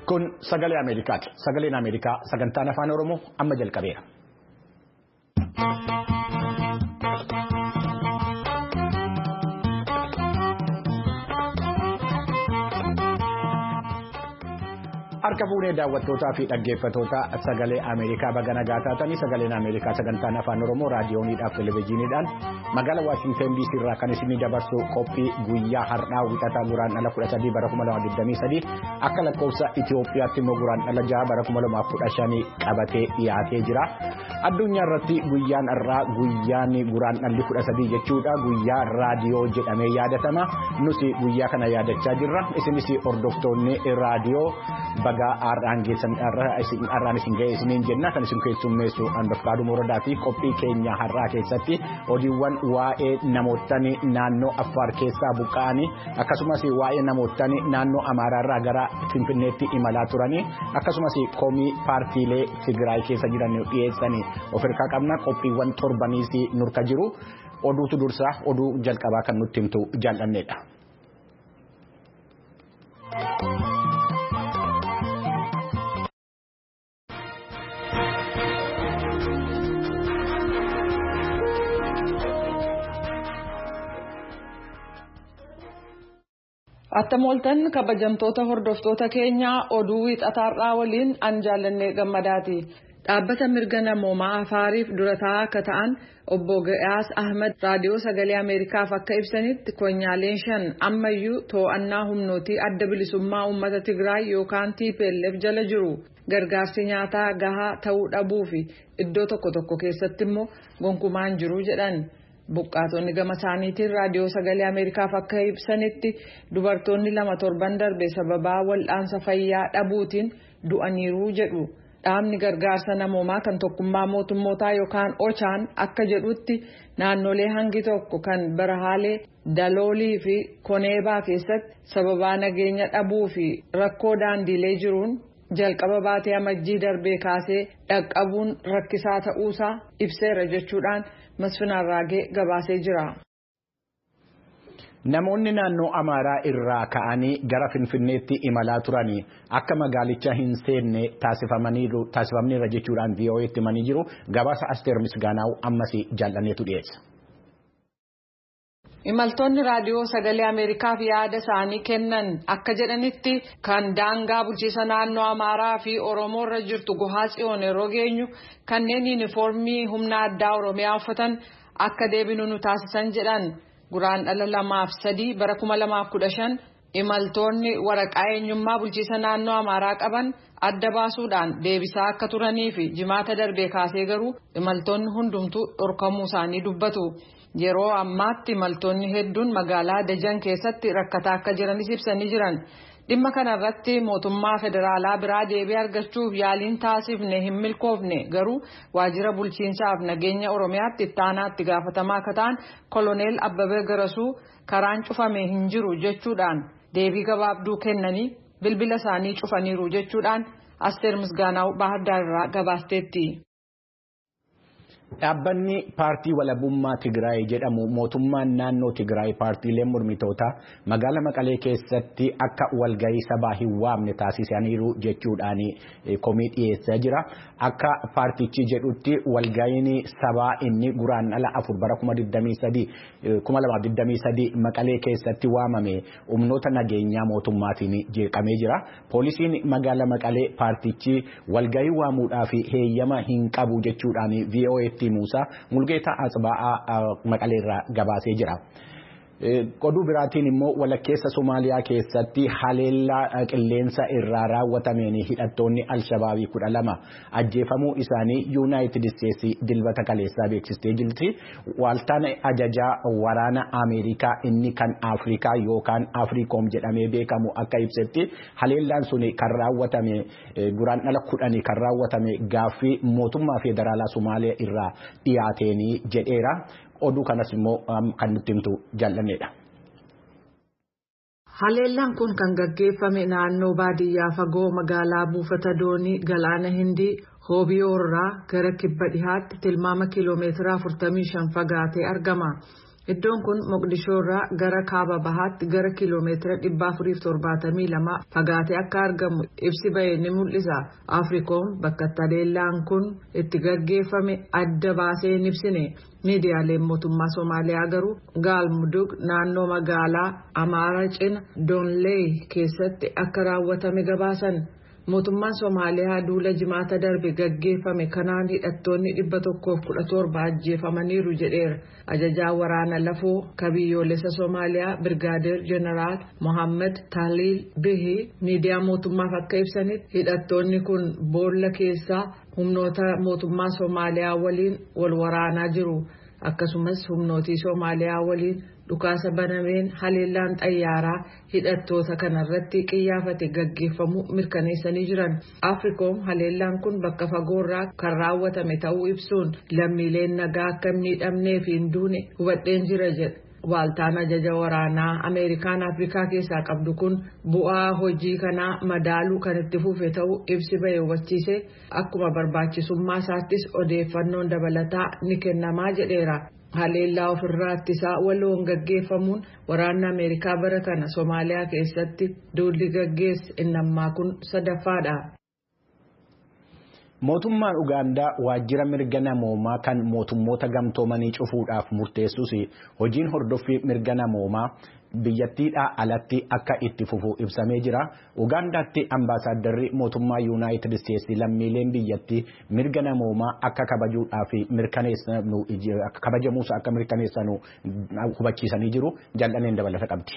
Kun sagalee Ameerikaati. Sagaleen Ameerikaa sagantaan afaan Oromoo amma jalqabeera. Harka fuudhee daawwattootaa fi dhaggeeffattoota sagalee Ameerikaa baga nagaa taatanii sagaleen Ameerikaa sagantaan afaan Oromoo raadiyooniidhaaf televezyiiniidhaan magaalaa Waashingtan DC irraa kan isinii dabarsu qophii guyyaa har'aa wixataa guraandhala 13 bara 2023 akka lakkoofsa Itoophiyaatti immoo guraandhala 6 bara 2015 qabatee dhiyaatee jira. Addunyaa irratti guyyaan har'aa guyyaan guraandhalli 13 jechuudha. Guyyaa raadiyoo jedhamee yaadatama. Nuti guyyaa kana yaadachaa jirra. Isinis hordoftoonni raadiyoo baga har'aan isin ga'e isiniin jenna. Kan isin keessummeessu Anbafqaaduu Morodaa fi qophii keenya har'aa keessatti oduuwwan waa'ee namootni naannoo Affaar keessaa buqqa'anii akkasumas waa'ee namootni naannoo Amaaraarraa gara Finfinneetti imalaa turanii akkasumas komii paartiilee Tigraay keessa jiran dhiyeessanii of hirkaa qabna. Qophiiwwan torbaniis nurka jiru. Oduutu dursaa oduu jalqabaa kan nutti himtu jaallanneedha. Attamoltan kabajamtoota hordoftoota keenyaa oduu wixataarraa waliin an jaallannee gammadaati. Dhaabbata mirga namoomaa Afaariif durataa akka ta'an obbo Gayaas Ahmed raadiyoo sagalee Ameerikaaf akka ibsanitti konyaaleen 5 ammayyuu to'annaa humnootii adda bilisummaa uummata Tigraay yookaan TPLF jala jiru. Gargaarsi nyaataa gahaa ta'uu dhabuu fi iddoo tokko tokko keessatti immoo gonkumaan jiru jedhan. Buqqaatonni gama isaaniitiin raadiyoo sagalee Ameerikaaf akka ibsanitti dubartoonni 2 torban darbe sababaa wal'aansa fayyaa dhabuutiin du'aniiru jedhu. Dhaabni gargaarsa namoomaa kan tokkummaa mootummootaa yookaan Ochaan akka jedhutti naannolee hangi tokko kan Barahaalee, Daloolii fi Koneebaa keessatti sababaa nageenya dhabuu fi rakkoo daandiilee jiruun jalqaba baatee amajjii darbee kaasee dhaqqabuun rakkisaa ta'uusaa ibseera jechuudhaan Masfinaa Raagee gabaasee jira. Namoonni naannoo Amaaraa irraa ka'anii gara Finfinneetti imalaa turanii akka magaalicha hin seenne taasifamaniiru jechuudhaan VOA'tti himanii jiru. Gabaasa Asteer Misgaanaaw ammas jaallanneetu dhiyeessa. Imaltoonni raadiyoo sagalee Ameerikaaf yaada isaanii kennan akka jedhanitti kan daangaa bulchiisa naannoo Amaaraa fi Oromoo irra jirtu Gohaa Tsiyoon yeroo geenyu kanneen yuunifoormii humna addaa Oromiyaa uffatan akka deebinu nu taasisan jedhan. Guraandhala 2-3 bara 2015 imaltoonni waraqaa eenyummaa bulchiisa naannoo Amaaraa qaban adda baasuudhaan deebisaa akka turanii fi jimaata darbee kaasee garuu imaltoonni hundumtuu dhorkamuu isaanii dubbatu. Yeroo ammaatti imaltoonni hedduun magaalaa Dajan keessatti rakkataa akka jiranis ibsanii jiran. Dhimma kanarratti mootummaa federaalaa biraa deebii argachuuf yaaliin taasifne hin milkoofne garuu waajjira bulchiinsaaf nageenya Oromiyaatti ittaanaatti gaafatamaa akka ta'an Koloneel Abbabee Garasuu karaan cufame hin jiru jechuudhaan deebii gabaabduu kennanii bilbila isaanii cufaniiru jechuudhaan Asteer Misgaanaaw Baahirdaar irraa gabaasteetti. Dhaabbanni paartii walabummaa Tigraay jedhamu mootummaan naannoo Tigraay paartiileen mormitootaa magaalaa Maqalee keessatti akka walgahii sabaa hin waamne taasisaniiru jechuudhaan komii dhiyeessaa jira. Akka paartichi jedhutti walgahiin sabaa inni guraandhala 4 bara 2023 Maqalee keessatti waamame humnoota nageenyaa mootummaatiin jeeqamee jira. Poolisiin magaalaa Maqalee paartichi walgahii waamuudhaaf heeyyama hin qabu jechuudhaan VOA Muusaa Mulgeetaa Asbaa'aa Maqaleerraa gabaasee jira. Oduu biraatiin immoo walakkeessa Somaaliyaa keessatti haleellaa qilleensa irraa raawwatameen hidhattoonni Alshabaabii 12 ajjeefamuu isaanii Yuunaayitid Isteetsi dilbata kaleessaa beeksistee jirti. Waaltaan ajajaa waraana Ameerikaa inni kan Afrikaa yookaan Afriikoom jedhamee beekamu akka ibsetti haleellaan sun kan raawwatame guraandhala 10 kan raawwatame gaaffii mootummaa federaalaa Somaaliyaa irraa dhiyaateen jedheera. Oduu kanas immoo kan nutti himtu jaallanneedha. Haleellaan kun kan gaggeeffame naannoo baadiyyaa fagoo magaalaa buufata doonii galaana Hindii Hoobiyoorraa gara kibba dhihaatti tilmaama kiiloomeetira 45 fagaatee argama. Iddoon kun Moqdishoo irraa gara kaaba bahaatti gara kiiloomeetira 472 fagaatee akka argamu ibsi bahee ni mul'isa. Afriikoom bakka taleellaan kun itti gaggeeffame adda baasee hin ibsine. Miidiyaaleen mootummaa Somaaliyaa garuu Gaalmudug naannoo magaalaa Amaara cina Doonlee keessatti akka raawwatame gabaasan. Mootummaan Somaaliyaa duula jimaata darbe gaggeeffame kanaan hidhattoonni 117 ajjeefamaniiru jedheera. Ajajaa waraana lafoo kabiyyoolessa Somaaliyaa Birgaadeer Jeneraal Mohammed Taaliil Bihi miidiyaa mootummaaf akka ibsanitti hidhattoonni kun boolla keessaa humnoota mootummaa Somaaliyaa waliin wal waraanaa jiru. Akkasumas humnootii Somaaliyaa waliin dhukaasa banameen haleellaan xayyaaraa hidhattoota kanarratti qiyyaafate gaggeeffamu mirkaneessanii jiran. Afriikoom haleellaan kun bakka fagoorraa kan raawwatame ta'uu ibsuun lammiileen nagaa akka hin miidhamnee fi hin duune hubadheen jira jedha. Waaltaan ajaja waraanaa Ameerikaan Afrikaa keessaa qabdu kun bu'aa hojii kanaa madaaluu kan itti fufe ta'uu ibsi bahee hubachiise. Akkuma barbaachisummaa isaattis odeeffannoon dabalataa ni kennamaa jedheera. Haleellaa ofirraa ittisaa waloon gaggeeffamuun waraanni Ameerikaa bara kana Somaaliyaa keessatti duulli gaggeesse innammaa kun sadaffaadha. Mootummaan Ugaandaa waajjira mirga namoomaa kan mootummoota gamtoomanii cufuudhaaf murteessus hojiin hordoffii mirga namoomaa biyyattiidhaa alatti akka itti fufu ibsamee jira. Ugaandaatti ambaasaaddarri mootummaa Yuunaayitid Isteetsi lammiileen biyyattii mirga namoomaa akka kabajamuus akka mirkaneessanu hubachiisanii jiru. Jal'aneen dabalata qabdi.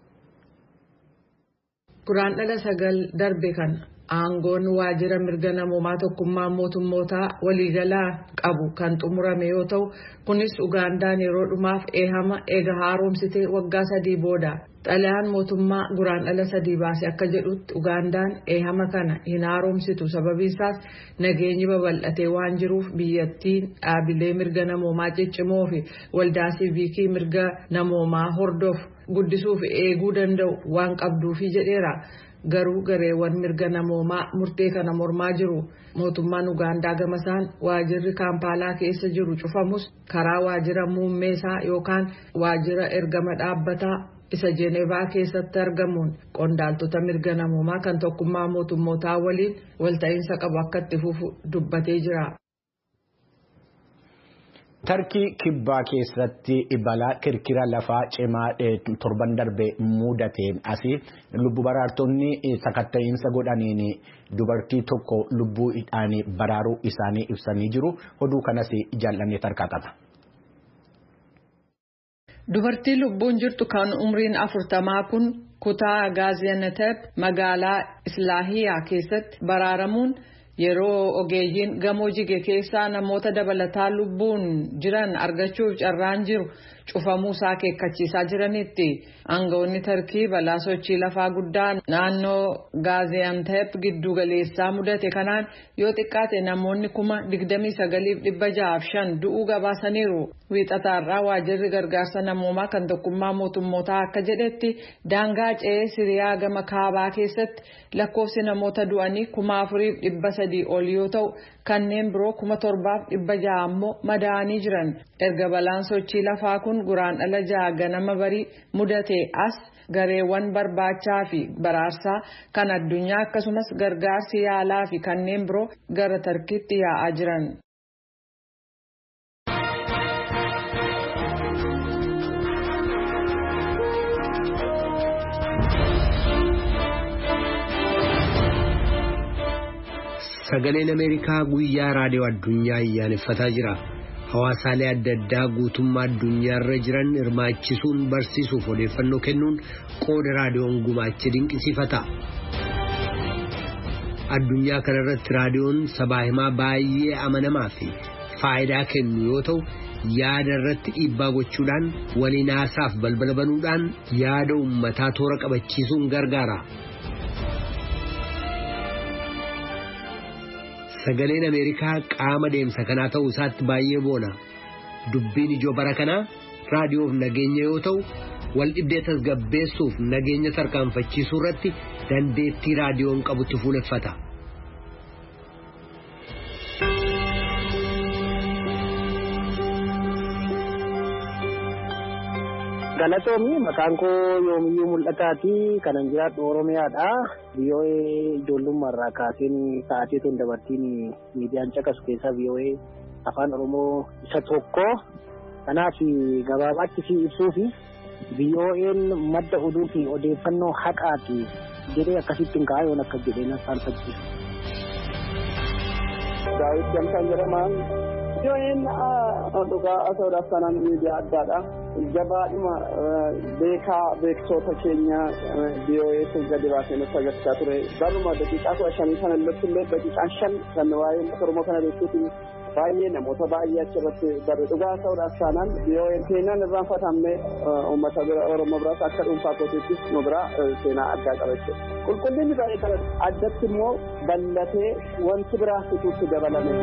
Guraandhala 9 darbe kan aangoon waajjira mirga namoomaa tokkummaa mootummootaa waliigalaa qabu kan xumurame yoo ta'u kunis Ugaandaan yeroo dhumaaf eehama eega haaromsitee waggaa 3 booda. Xalayaan mootummaa guraandhala 3 baase akka jedhutti Ugaandaan eehama kana hin haaromsitu sababiinsaas nageenyi babal'atee waan jiruuf biyyattiin dhaabilee mirga namoomaa ciccimoo fi waldaa siiviikii mirga namoomaa hordofu guddisuuf eeguu danda'u waan qabduufi jedheera. Garuu gareewwan mirga namoomaa murtee kana mormaa jiru. Mootummaan Ugaandaa gamasaan waajjirri Kaampaalaa keessa jiru cufamus karaa waajjira muummeesaa yookaan waajjira ergama dhaabbataa isa Jeenevaa keessatti argamuun qondaaltota mirga namoomaa kan tokkummaa mootummootaa waliin walta'iinsa qabu akka itti fufu dubbatee jira. Tarkii kibbaa keessatti balaa kirkira lafaa cimaa torban darbe mudateen asii lubbu baraartonni sakatta'iinsa godhaniin dubartii tokko lubbuudhaan baraaruu isaanii ibsanii jiru. Oduu kanas jaallannee tarkaa qaba. Dubartii lubbuun jirtu kan umriin 40 kun kutaa Gaaziyantep magaalaa Islaahiyaa keessatti baraaramuun yeroo ogeeyyiin gamoo jige keessaa namoota dabalataa lubbuun jiran argachuuf carraan jiru cufamuu isaa akeekkachiisaa jiranitti. Aangawoonni Tarkii balaa sochii lafaa guddaa naannoo Gaaziyantep giddu galeessaa mudate kanaan yoo xiqqaate namoonni 29,605 du'uu gabaasaniiru. Wiixataarraa waajjirri gargaarsa namoomaa kan tokkummaa mootummootaa akka jedhetti daangaa ce'ee Siriyaa gama kaabaa keessatti lakkoofsi namoota du'anii 4,300 ol yoo ta'u kanneen biroo 7,600 ammoo madaa'anii jiran. Erga balaan sochii lafaa kun guraandhala 6 ganama barii mudate as gareewwan barbaachaa fi baraarsaa kan addunyaa akkasumas gargaarsi yaalaa fi kanneen biroo gara Tarkiitti yaa'aa jiran. Sagaleen Ameerikaa guyyaa raadiyoo addunyaa ayyaaneffataa jira. Hawaasaalee adda addaa guutummaa addunyaarra jiran hirmaachisuun barsiisuuf odeeffannoo kennuun qooda raadiyoon gumaache dinqisiifata. Addunyaa kanarratti raadiyoon sabaa himaa baay'ee amanamaa fi faayidaa kennu yoo ta'u yaada irratti dhiibbaa gochuudhaan waliin haasaaf balbala banuudhaan yaada uummataa toora qabachiisuun gargaara. Sagaleen Ameerikaa qaama deemsa kanaa ta'uu isaatti baay'ee boona. Dubbiin ijoo bara kanaa raadiyoof nageenya yoo ta'u wal dhibdee tasgabbeessuuf nageenya tarkaanfachiisuu irratti dandeettii raadiyoon qabutti fuuleffata. Galatoomi maqaan koo Yoomiyyuu Mul'ataati kanan jiraadhu Oromiyaadha. VOA ijoollummaarraa kaaseen sa'aatii tun dabartiin miidiyaan caqasu keessaa VOA afaan Oromoo isa tokko. Kanaaf gabaabaatti fi ibsuufi VOA'n madda oduu fi odeeffannoo haqaati jedhee akkasittiin kaayoon akka jedhee na saalfachiisa. Daawit Gamtaan jedhamaan VOA'n dhugaa asoodhaaf kanaan miidiyaa addaadha. Jabaadhuma beektoota keenya VOA sun gadi baasee nutti agarsiisaa ture. Baruma daqiiqaa 15 sana irratti illee daqiiqaa 5 kan waa'ee Oromoo kana beekuutiin baay'ee namoota baay'ee achirratti darbe dhugaa ta'uudhaaf taanaan VOA'n seenaan irraanfatamne uummata Oromoo biraas akka dhuunfaa kootiittis nu bira seenaa addaa qaba jechuudha. Qulqullinni baay'ee qaba. Addatti immoo bal'atee wanti biraa fituutti dabalame.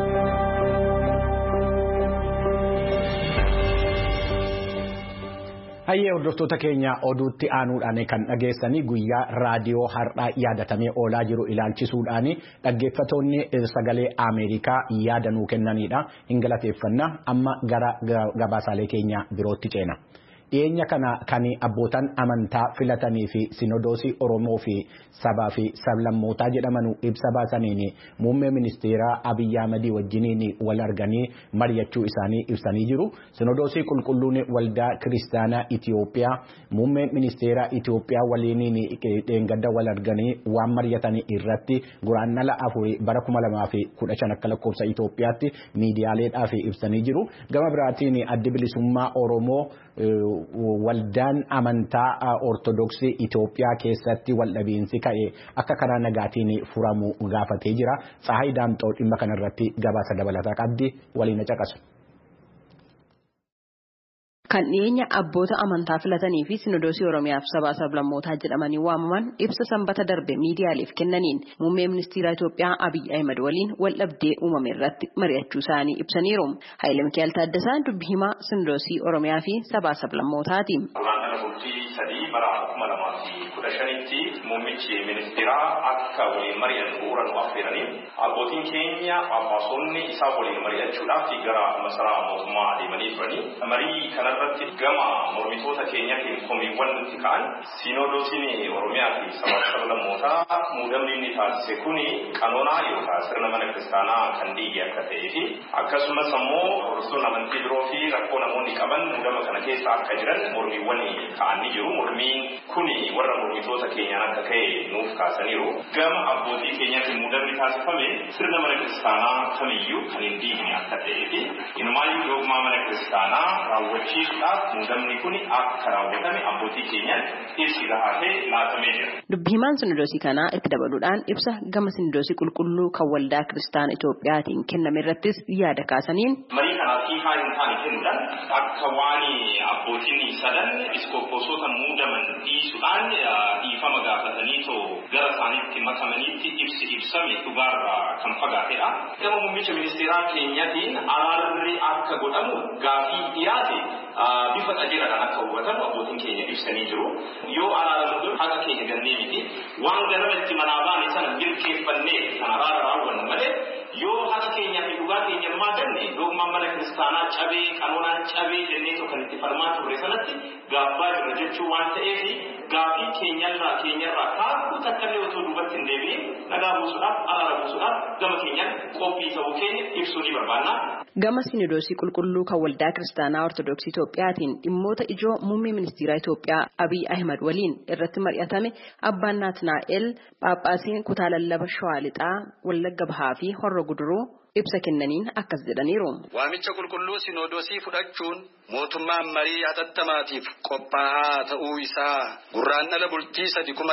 Hayyee hordoftoota keenya oduutti aanuudhaan kan dhageessanii guyyaa raadiyoo har'aa yaadatamee oolaa jiru ilaalchisuudhaan dhaggeeffatoonni sagalee Ameerikaa yaada nuu kennanidha. Hin galateeffanna amma gara gabaasaalee keenya birootti ceena. Dhiyeenya kana kan abbootaan amantaa filatanii fi sinodoosii Oromoo fi sabaa fi sablammootaa jedhaman ibsa baasaniin muummee ministeeraa Abiyyi Ahmad wajjiniin wal arganii mari'achuu isaanii ibsanii jiru. Sinodoosii qulqulluun waldaa kiristaanaa Itiyoophiyaa muummee ministeeraa Itiyoophiyaa waliin dheengadda wal arganii waan mari'atanii irratti guraandhala 4 bara 2015 akka lakkoofsa Itiyoophiyaatti miidiyaaleedhaaf ibsanii jiru. Gama biraatiin addi bilisummaa Oromoo waldaan amantaa ortodoksii Itiyoophiyaa keessatti waldhabiinsi ka'e akka karaa nagaatiin furamu gaafatee jira. Tsahaay Daamxoo dhimma kanarratti gabaasa dabalataa qabdi waliin caqasu. Kan dhiyeenya abboota amantaa filatanii fi sinodoosii Oromiyaaf sabaa sablammootaa jedhamanii waamaman ibsa sanbata darbe miidiyaaleef kennaniin muummee ministeera Itoophiyaa Abiyyi Ahmad waliin wal dhabdee uumame irratti mari'achuu isaanii ibsaniiru. Haayile Mikaa'el Taaddasaan dubbii himaa sinodoosii Oromiyaa fi sabaa sablammootaati. bara 2015tti muummichi ministeeraa akka waliin mari'an bu'uuran affeeranii abbootiin keenya abbaasonni isaa waliin mari'achuudhaaf gara masaraa mootummaa adeemanii turanii marii kanarratti gama mormitoota keenyaatiin komiiwwan nutti ka'an sinodoosiin Oromiyaa fi sabaa sablammootaa muudamni inni taasise kuni qanoonaa yookaan sirna mana kiristaanaa kan diige akka ta'ee fi akkasumas ammoo hordoftoonni amantii biroo fi rakkoo namoonni qaban muudama kana keessa akka jiran mormiiwwan ka'anii jiru. Mormiin kuni warra mormitoota keenyaan akka ka'e nuuf kaasaniiru. Gama abbootii keenyaatiin muudamni taasifame sirna mana kiristaanaa kamiyyuu kan hin diigne akka ta'ee fi inumaayyuu dogmaa mana kiristaanaa raawwachiisuudhaaf muudamni kuni akka raawwatame abbootii keenyaan ibsi gahaatee laatamee jira. Dubbii himaan sinodoosii kanaa itti dabaluudhaan ibsa gama sinodoosii qulqulluu kan waldaa kiristaana Itoophiyaatiin kenname irrattis yaada kaasaniin. Marii kanaaf hiikaa hin taane kennuudhaan akka waan abbootiin sadan episkoopoosota muudaman dhiisuudhaan dhiifama gaafatanii too gara isaaniitti makamaniitti ibsame dhugaarraa kan fagaatedha. Gama muummicha ministeeraa keenyaatiin araarri akka godhamu gaafii dhiyaate bifa qajeeladhaan akka hubatamu abbootiin keenya ibsanii jiru. Yoo araaramu haqa keenya gannee miti waan garamatti manaa baane sana milkeeffannee kan araara raawwannu malee yoo haqa keenyaa fi dhugaa keenya ammaa ganne dogmaan mana kiristaanaa cabee qanoonaan cabee jennee kan itti falmaa turre sanatti gaabbaa jirra jechuu waan ta'eef gaafii keenyarraa kaakuu takkallee otoo duubatti hin deebiin nagaa buusuudhaaf araara buusuudhaaf gama keenyaan qophii ta'uu keenya ibsuu ni barbaanna. Gama sinodoosii qulqulluu kan waldaa kiristaanaa ortodoksii Itoophiyaatiin dhimmoota ijoo muummee ministeeraa Itoophiyaa Abiyyi Ahmad waliin irratti mari'atame abbaan Naatnaa'el Phaaphaasiin kutaa lallaba Shawaa Lixaa Wallagga Bahaa fi Horro Guduruu ibsa kennaniin akkas jedhaniiru. Waamicha qulqulluu sinodoosii fudhachuun mootummaan marii hatattamaatiif qophaa'aa ta'uu isaa gurraandhala bultii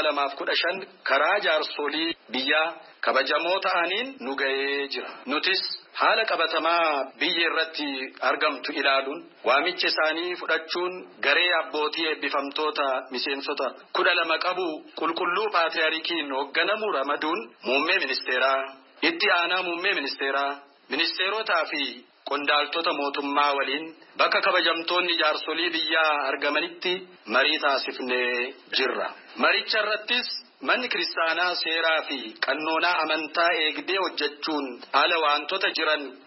2015 karaa jaarsolii biyyaa kabajamoo ta'aniin nu ga'ee jira. Nutis haala qabatamaa biyya irratti argamtu ilaaluun waamicha isaanii fudhachuun garee abbootii eebbifamtoota miseensota 12 qabu qulqulluu paatriyaarikiin hoogganamu ramaduun muummee ministeeraa itti aanaa muummee ministeeraa ministeerotaa fi qondaaltota mootummaa waliin bakka kabajamtoonni jaarsolii biyyaa argamanitti marii taasifnee jirra. Maricha irrattis manni kiristaanaa seeraa fi qannoonaa amantaa eegdee hojjechuun ala wantoota jiran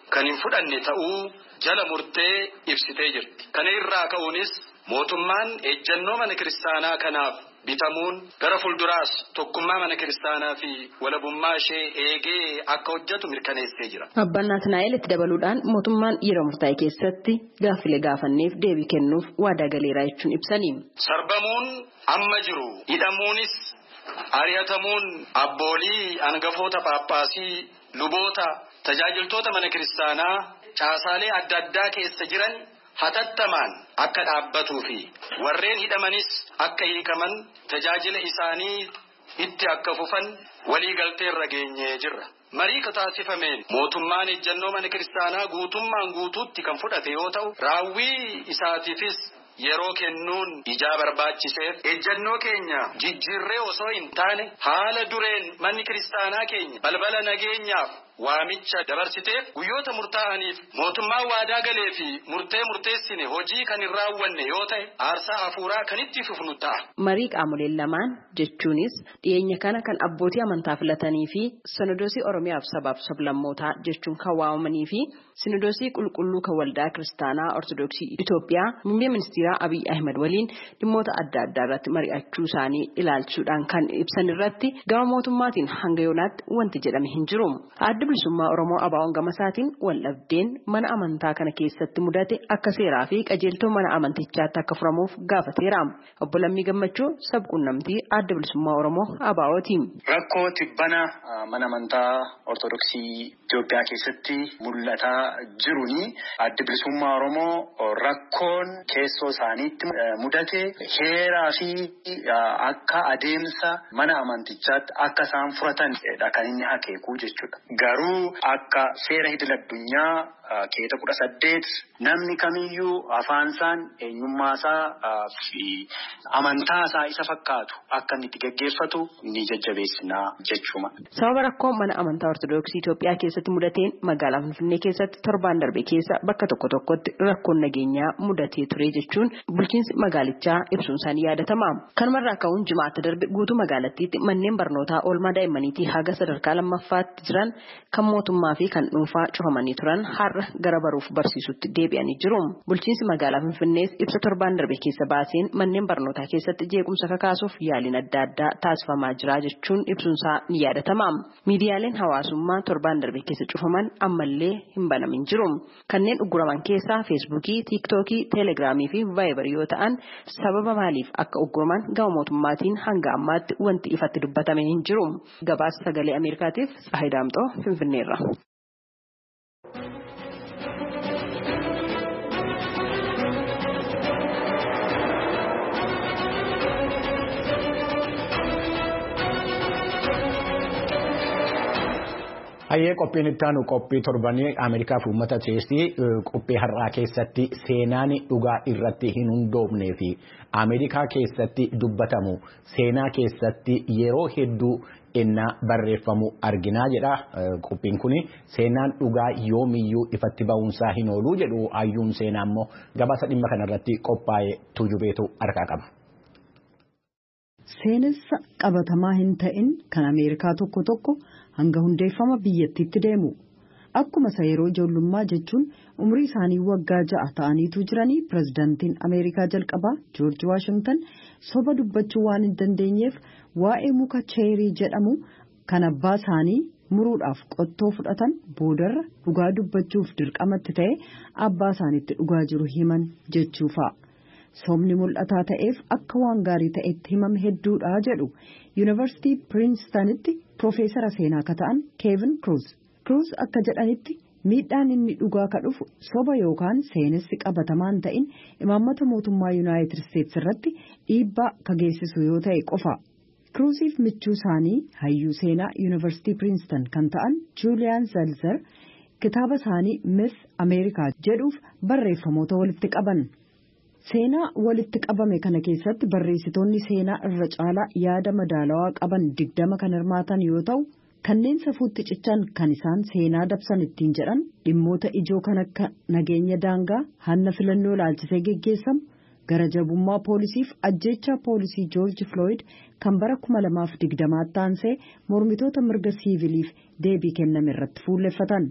kan hin fudhanne ta'uu jala murtee ibsitee jirti. Kana irraa ka'uunis mootummaan ejjennoo mana kiristaanaa kanaaf bitamuun gara fuulduraas tokkummaa mana kiristaanaa fi walabummaa ishee eegee akka hojjetu mirkaneessee jira. Abbaan Naatnaa'el itti dabaluudhaan mootummaan yeroo murtaa'e keessatti gaaffilee gaafanneef deebii kennuuf waadaa galeeraa jechuun ibsanii. Sarbamuun amma jiru hidhamuunis ari'atamuun abboolii hangafoota paappaasii luboota tajaajiltoota mana kiristaanaa caasaalee adda addaa keessa jiran hatattamaan akka dhaabbatuu fi warreen hidhamanis akka hiikaman tajaajila isaanii itti akka fufan waliigaltee irra geenyee jirra. Marii taasifameen mootummaan ejjennoo mana kiristaanaa guutummaan guutuutti kan fudhate yoo ta'u raawwii isaatiifis yeroo kennuun ijaa barbaachiseef ejjennoo keenya jijjiirree osoo hin taane haala dureen manni kiristaanaa keenya balbala nageenyaaf waamicha dabarsiteef guyyoota murtaa'aniif mootummaan waadaa galee fi murteessine hojii kan hin raawwanne yoo ta'e aarsaa hafuuraa kan itti fufnu ta'a. Marii qaamoleen lamaan jechuunis dhiyeenya kana kan abbootii amantaa filatanii fi sinodoosii Oromiyaaf sabaaf sablammootaa jechuun kan waamamanii fi sinodoosii qulqulluu kan waldaa kiristaanaa Ortodoksii Itoophiyaa muummee ministeeraa Abiy Ahmed waliin dhimmoota adda addaa irratti mari'achuu isaanii ilaalchuudhaan kan ibsan irratti gama mootummaatiin hanga yoonaatti wanti jedhame hin jiru. Adda bilisummaa Oromoo ABO'n gama isaatiin waldhabdeen mana amantaa kana keessatti mudate akka seeraa fi qajeeltoo mana amantichaatti akka furamuuf gaafateera. Obbo Lammii Gammachuu sabquunnamtii adda bilisummaa Oromoo ABO'ti. Rakkoo tibbana mana amantaa Ortodoksii Itoophiyaa keessatti mul'ataa jiruni adda bilisummaa Oromoo rakkoon keessoo isaaniitti mudate heeraa fi akka adeemsa mana amantichaatti akka isaan furatanidha kan inni akeeku jechuudha. Garuu akka seera idil addunyaa keeta 18 namni kamiyyuu afaansaan eenyummaasaa fi amantaasaa isa fakkaatu akka inni itti gaggeeffatu ni jajjabeessinaa jechuudha. Sababa rakkoo mana amantaa Ortodoksii Itoophiyaa keessatti mudateen magaalaa Finfinnee keessatti torbaan darbe keessa bakka tokko tokkotti rakkoon nageenyaa mudatee ture jechuun bulchiinsi magaalichaa ibsuun isaanii yaadatama. Kanumarraa ka'uun jimaata darbe guutuu magaalattiitti manneen barnootaa oolmaa daa'immaniitii haga sadarkaa lammaffaatti jiran kan mootummaa fi kan dhuunfaa cufamanii turan har'a gara baruuf barsiisutti deebi'anii jiru. Bulchiinsi magaalaa Finfinnees ibsa torbaan darbe keessa baaseen manneen barnootaa keessatti jeequmsa kakaasuuf yaaliin adda addaa taasifamaa jira jechuun ibsuunsaa ni yaadatama. Miidiyaaleen hawaasummaa torbaan darbe keessa cufaman ammallee hin banamin jiru. Kanneen ugguraman keessaa Feesbuukii, Tiiktookii, Teelegiraamii fi Vaayibarii yoo ta'an sababa maaliif akka ugguraman gama mootummaatiin hanga ammaatti wanti ifatti dubbatame hin jiru. Gabaasa sagalee Ameerikaatiif Tsahayi Daamxoo Finfinneerra. Hayyee qophiin itti aanu qophii torbanii Ameerikaa fi uummata keessi qophii har'aa keessatti seenaan dhugaa irratti hin hundoofnee fi Ameerikaa keessatti dubbatamu seenaa keessatti yeroo hedduu innaa barreeffamu arginaa jedha. Qophiin kun seenaan dhugaa yoomiyyuu ifatti ba'uunsaa hin ooluu jedhu hayyuun seenaa immoo gabaasa dhimma kanarratti qophaa'ee tujubeetu harkaa qaba. Seenessa qabatamaa hin ta'in kan Ameerikaa tokko tokko hanga hundeeffama biyyattiitti deemu. Akkuma isa yeroo ijoollummaa jechuun umrii isaanii waggaa 6 ta'aniitu jiranii pirezidaantiin Ameerikaa jalqabaa Joorji Waashingtan soba dubbachuu waan hin dandeenyeef waa'ee muka cheerii jedhamu kan abbaa isaanii muruudhaaf qottoo fudhatan boodarra dhugaa dubbachuuf dirqamatti ta'e abbaa isaaniitti dhugaa jiru himan jechuufa. Sobni mul'ataa ta'eef akka waan gaarii ta'etti himame hedduudha jedhu Yuunivarsiitii Piriinstanitti Profeesara seenaa akka ta'an Keevin Kruuz. Kruuz akka jedhanitti miidhaan inni dhugaa ka dhufu soba yookaan seenessi qabatamaan ta'in imaammata mootummaa Yuunaayitid Isteetsi irratti dhiibbaa ka geessisu yoo ta'e qofa. Kruuziif michuu isaanii hayyuu seenaa Yuunivarsiitii Piriinstan kan ta'an Juuliyaan Zalzer kitaaba isaanii Myth Ameerikaa jedhuuf barreeffamoota walitti qaban. Seenaa walitti qabame kana keessatti barreessitoonni seenaa irra caalaa yaada madaalawaa qaban 20 kan hirmaatan yoo ta'u kanneen safuutti cichan kan isaan seenaa dabsan ittiin jedhan dhimmoota ijoo kan akka nageenya daangaa hanna filannoo ilaalchisee geggeessamu gara jabummaa poolisiif ajjeechaa poolisii Joorji Flooyid kan bara 2020 taansee mormitoota mirga siiviliif deebii kenname irratti fuulleffatan.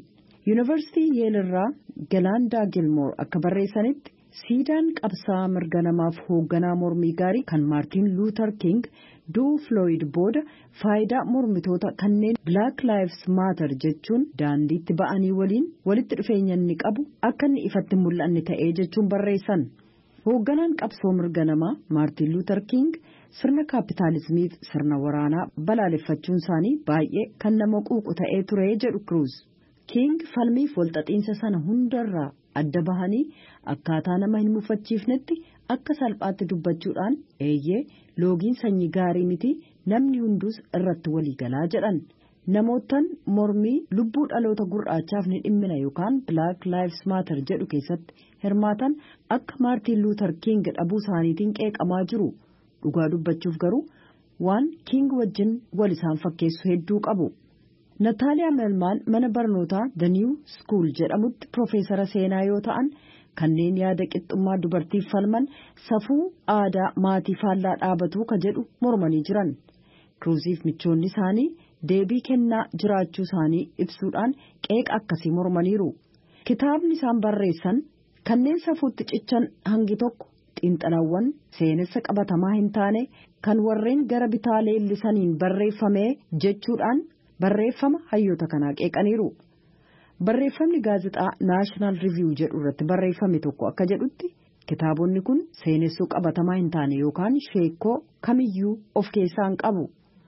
Yuunivarsiitii Yeelirraa Galaandaa Gilmoor akka barreessanitti siidaan qabsaa'aa mirga namaaf hoogganaa mormii gaarii kan Maartiin Luuter King du'uu Flooyid booda faayidaa mormitoota kanneen Black Lives Matter jechuun daandiitti ba'anii waliin walitti dhufeenya inni qabu akka inni ifatti mul'anne ta'ee jechuun barreessan. Hoogganaan qabsoo mirga namaa Maartiin Luuter King sirna kaapitaalizimiif sirna waraanaa balaaleffachuun isaanii baay'ee kan nama quuqu ta'ee ture jedhu Kruuz. King falmiif walxaxiinsa sana hundarraa adda bahanii akkaataa nama hin mufachiifnetti akka salphaatti dubbachuudhaan eeyyee loogiin sanyii gaarii miti namni hunduus irratti waliigalaa jedhan. Namootaan mormii lubbuu dhaloota gurraachaaf ni dhimmina yookaan Black Lives Matter jedhu keessatti hirmaatan akka Maartiin Luuter King dhabuu isaaniitiin qeeqamaa jiru. Dhugaa dubbachuuf garuu waan King wajjin wal isaan fakkeessu hedduu qabu. Nataaliyaa Melmaan mana barnootaa The New School jedhamutti Profeesara seenaa yoo ta'an kanneen yaada qixxummaa dubartiif falman safuu aadaa maatii faallaa dhaabatuu ka jedhu mormanii jiran. Kruuziif michoonni isaanii deebii kennaa jiraachuu isaanii ibsuudhaan qeeqa akkasii mormaniiru. Kitaabni isaan barreessan kanneen safuutti cichan hangi tokko xiinxalawwan seenessa qabatamaa hin taane kan warreen gara bitaa leellisaniin barreeffame jechuudhaan barreeffama hayyoota kanaa qeeqaniiru. Barreeffamni gaazexaa National Review jedhu irratti barreeffame tokko akka jedhutti kitaabonni kun seenessuu qabatamaa hin taane yookaan sheekoo kamiyyuu of keessaa hin qabu.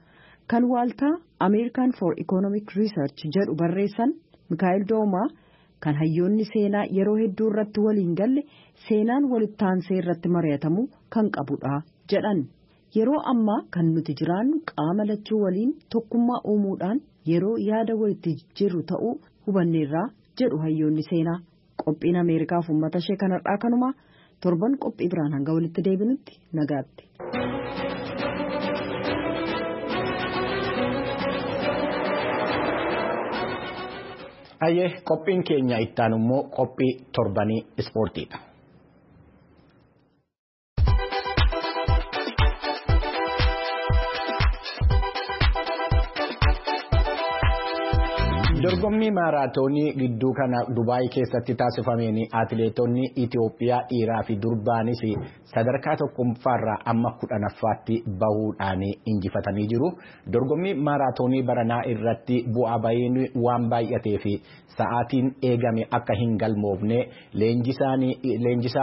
Kan waaltaa American for Economic Research jedhu barreessan Mikaa'el Doomaa kan hayyoonni seenaa yeroo hedduu irratti waliin galle seenaan walitti aansee irratti mari'atamuu kan qabudha jedhan. Yeroo ammaa kan nuti jiraannu qaama lachuu waliin tokkummaa uumuudhaan yeroo yaada walitti jijjiirru ta'uu hubanneerraa jedhu hayyoonni seenaa. Qophiin Ameerikaaf uummata ishee kanarraa kanuma torban qophii biraan hanga walitti deebinutti nagaatti. Ayyee qophiin keenya ittaan immoo qophii torbanii ispoortiidha. Dorgommii maaraatoonii gidduu kana Dubaay keessatti taasifameen atileetonni Itoophiyaa dhiiraa fi durbaanis sadarkaa tokkoffaarraa amma 10ffaatti bahuudhaan injifatanii jiru. Dorgommii maaraatoonii baranaa irratti bu'aa bahiin waan baay'atee fi sa'aatiin eegame akka hin galmoofne leenjisaa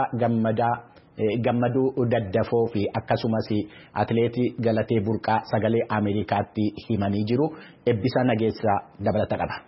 gammaduu daddafoo fi akkasumas atileetii Galatee Burqaa sagalee Ameerikaatti himanii jiru. Eebbisaa Nageessaa dabalata qaba.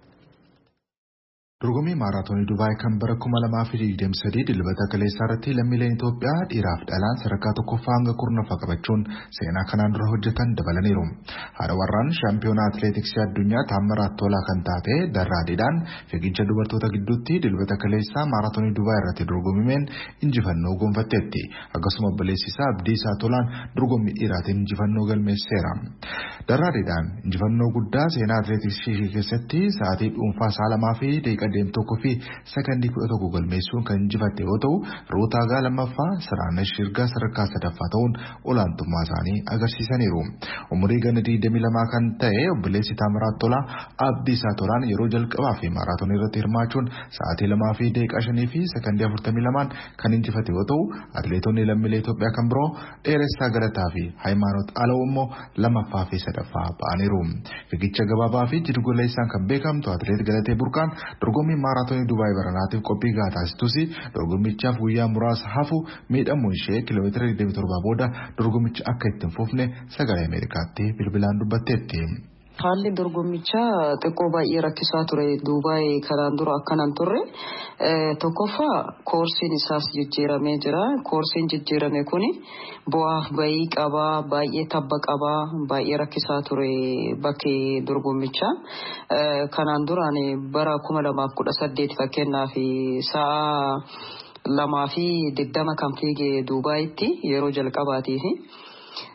Dorgommii maaraatoonii Dubaay kan bara 2023 dilbata kaleessaa irratti lammiileen Itoophiyaa dhiiraaf dhalaan sadarkaa tokkoffaa hanga 10ffaa qabachuun seenaa kanaan dura hojjetan dabalaniiru. Haadha warraan shaampiyoonaa atileetiksii addunyaa Taammiraat Tolaa kan taate Darraadhiidhaan fiigicha dubartoota gidduutti dilbata kaleessaa maaraatoonii Dubaay irratti dorgommeen injifannoo gonfatteetti. Akkasuma obboleessi isaa Abdiisaa Tolaan dorgommii dhiiraatiin injifannoo galmeesseera. Darraadhiidhaan injifannoo guddaa seenaa atileetiksii keessatti sa'aatii dhuunfaa saalamaa fi daqiiqaa tokkoo fi sekondii 11 galmeessuun kan injifatte yoo ta'u Ruutaagaa lammaffaa Siraanesh Shirgaa sadarkaa sadaffaa ta'uun olaantummaa isaanii agarsiisaniiru. Umurii ganna 22 kan ta'e obboleessi Taammiraat Tolaa Abdiisaa Tolaan yeroo jalqabaa fi maaraatoonii irratti hirmaachuun sa'aatii 2 fi daqiiqaa 5 fi sekondii 42 kan injifate yoo ta'u atileetonni lammiilee Itoophiyaa kan biroo Dheeressaa Galataa fi Hayimaanoot Alaw immoo lammaffaa fi sadaffaa ba'aniiru. Fiigicha gabaabaa fi jidduugaleessaan kan beekamtu atileet Galatee Burqaan dorgommii maaraatoonii Dubaay baranaatiif qophii gahaa taasistus dorgommichaaf guyyaa muraasa hafu miidhamuun ishee kiiloomeetira 27 booda dorgommicha akka itti hin fufne sagalee Ameerikaatti bilbilaan dubbatteetti. Haalli dorgommichaa xiqqoo baay'ee rakkisaa ture. Dubaay kanaan dura akkanaan turre tokkoffaa koorsiin isaas jijjiiramee jira. Koorsiin jijjiirame kuni bu'aaf bayii qabaa, baay'ee tabba qabaa, baay'ee rakkisaa ture bakki dorgommichaa. Kanaan duraan bara 2018 fakkeenyaaf sa'a 2:20 kan fiige Dubaayitti yeroo jalqabaatiif.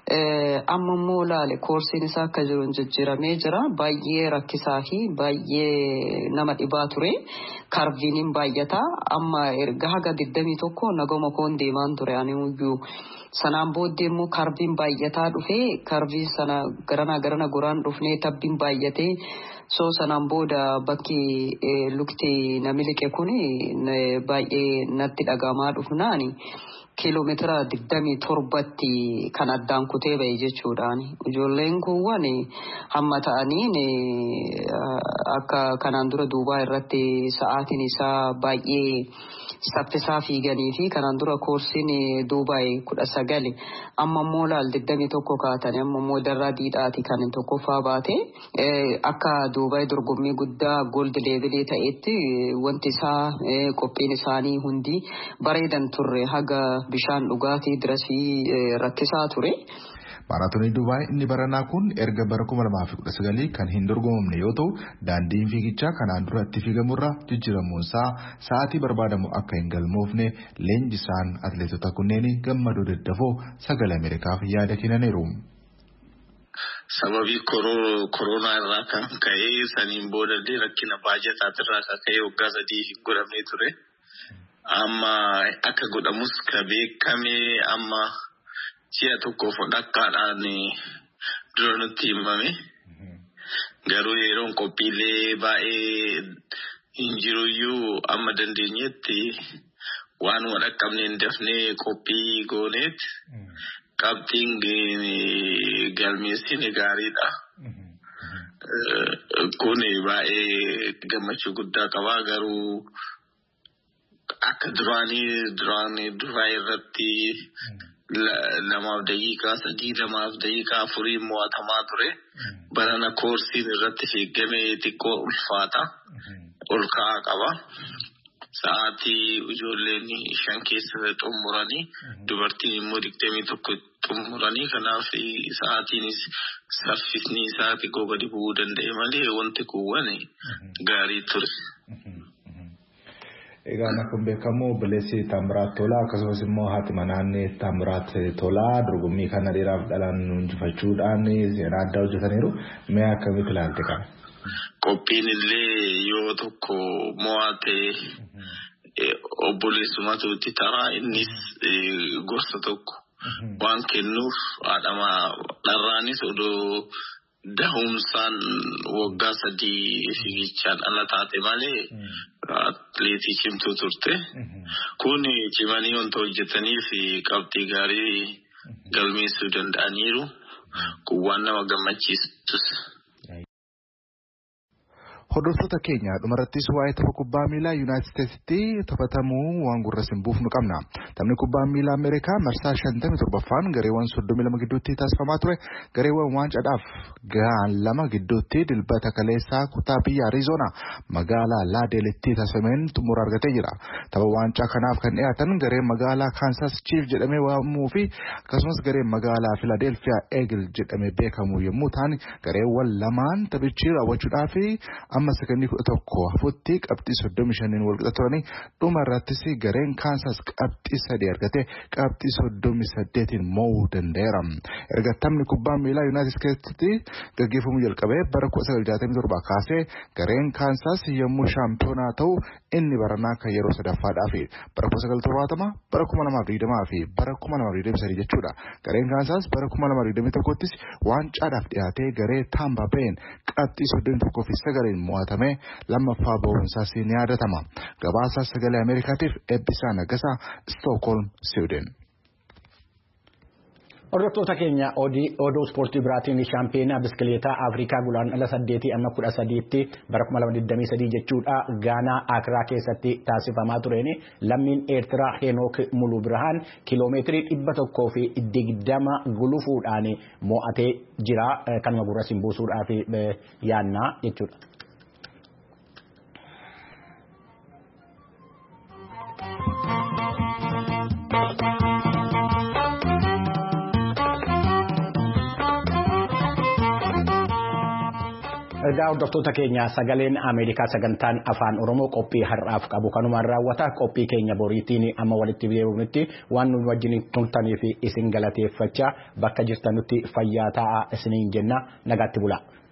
amma immoo laale koorsiin isaa akka jiru jijjiiramee jira. Baay'ee rakkisaa fi baay'ee nama dhibaa ture. Karviiniin baay'ata. Amma erga haga 21 nagoma koon deemaan ture ani iyyuu. Sanaan booddee immoo karviin baay'ataa dhufee karviin sana garana goraan dhufnee tabbiin baay'atee soo sanaan booda bakki lukti namilike kun baay'ee natti dhagamaa dhufnaani kiiloomeetira 27tti kan addaan kutee ba'e jechuudhaan ijoolleen kuuwwan hamma ta'aniin akka kanaan dura Duubaa irratti sa'aatiin isaa baay'ee saffisaa fiiganii fi kanaan dura koorsiin Duubaa 19 amma immoo laal 21 kaatanii amma immoo darraa diidhaati kan tokkoffaa baate akka Duubaa dorgommii guddaa gold leevilii ta'etti wanti isaa qophiin isaanii hundi bareedan turre haga bishaan dhugaatii dirasii rakkisaa ture. Maaraatoonii Dubaay inni baranaa kun erga bara 2019 kan hin dorgomamne yoo ta'u daandiin fiigichaa kanaan dura itti fiigamurra jijjiiramuunsaa sa'aatii barbaadamu akka hin galmoofne leenjisaan atleetota kunneen gammadoo daddafoo sagalee Ameerikaaf yaada kennaniiru. Sababii koronaa irraa kan ka'e saniin boodallee rakkina baajataatirraa kan ka'e waggaa 3 hin godhamne ture. Amma akka godhamus ka beekame amma si'a tokko fudhakkaadhaan dura nutti himame. Garuu yeroon qophiilee baay'ee hin jiruyyuu amma dandeenyetti waan wadhaqqabne hin dafnee qophii gooneet qabxiin galmeessine gaariidha. Kun baay'ee gammachuu guddaa qaba. Garuu akka duraa irratti 2 daqiiqaa 3 2 daqiiqaa 4 mo'atamaa ture. Barana koorsiin irratti fiigamee xiqqoo ulfaata. Ol ka'aa qaba. Sa'aatii ijoolleen 5 keessa xumuranii dubartiin immoo 21 xumuranii kanaaf sa'aatiinis saffisni isaa xiqqoo gadi bu'uu danda'e malee wanti kuuwwan gaarii ture. Egaan akkuma beekamu Bileessi Taamiraat Tolaa akkasumas immoo haati manaa Taamiraat Tolaa dorgommii kana dheeraaf dhalaan injifachuudhaan seenaa addaa hojjetaniiru. Mee akkamitti ilaalte kana? Qophiin illee yoo tokko mo'ate obboleessumatu itti taraa innis gorsa tokko waan kennuuf haadhama dharraanis odoo dahumsaan waggaa 3 fiigichaan ala taate malee atleetii cimtuu turte. Kun cimanii wanta hojjetaniif qabxii gaarii galmeessuu danda'aniiru. Kun waan nama gammachiisus. Hordoftoota keenya dhumarrattis waa'ee tapha kubbaa miilaa Yuunaayitid Isteetsitti taphatamuu waan gurra simbuuf nu qabna. Taphni kubbaa miilaa Ameerikaa marsaa 57ffaan gareewwan 32 gidduutti taasifamaa ture. Gareewwan waancaadhaaf gahan 2 gidduutti dilbata kaleessaa kutaa biyya Arizoonaa magaalaa Laadeelitti taasifameen xumura argatee jira. Tapha waancaa kanaaf kan dhiyaatan gareen magaalaa Kansas Chief jedhamee waamamuu fi akkasumas gareen magaalaa Philadelphia Eagles jedhamee beekamu yommuu ta'an gareewwan lamaan taphichi raawwachuudhaaf amma sekondii 11 hafuutti qabxii 35 wal qixa turanii dhuma irrattis gareen Kansas qabxii 3 argatee qabxii 38 mo'uu danda'eera. Erga taphni kubbaa miilaa Yuunaayitid Isteetsitti gaggeeffamuu jalqabee bara 1967 kaasee gareen Kansas yommuu shaampiyoonaa ta'u inni baranaa kan yeroo sadaffaadhaaf bara 1970 bara 2020 fi bara 2023 jechuudha. Gareen Kansas bara 2021ttis waancaadhaaf dhiyaatee garee Tampa Bay qabxii 31 fi 9 mo'atamee lammaffaa ba'uunsaas ni yaadatama. Gabaasa sagalee Ameerikaatiif Eebbisaa Nagasaa, Stookholm, Siwiidin. Hordoftoota keenya oduu ispoortii biraatiin shaampiyoonaa biskileetaa Afrikaa gulaandhala 8-13tti bara 2023 jechuudha Gaanaa Akraa keessatti taasifamaa tureen lammiin Eertiraa Henook Muluu Birhaan kiiloomeetirii 120 gulufuudhaan mo'atee jira. Kanuma gurra simbuusuudhaaf yaannaa jechuudha. Egaa hordoftoota keenya sagaleen Ameerikaa sagantaan afaan Oromoo qophii har'aaf qabu kanumaan raawwata. Qophii keenya boriitiin amma walitti deebi'uutti waan nu wajjin turtanii fi isin galateeffachaa bakka jirtanutti fayyaa ta'aa isiniin jenna nagaatti bulaa.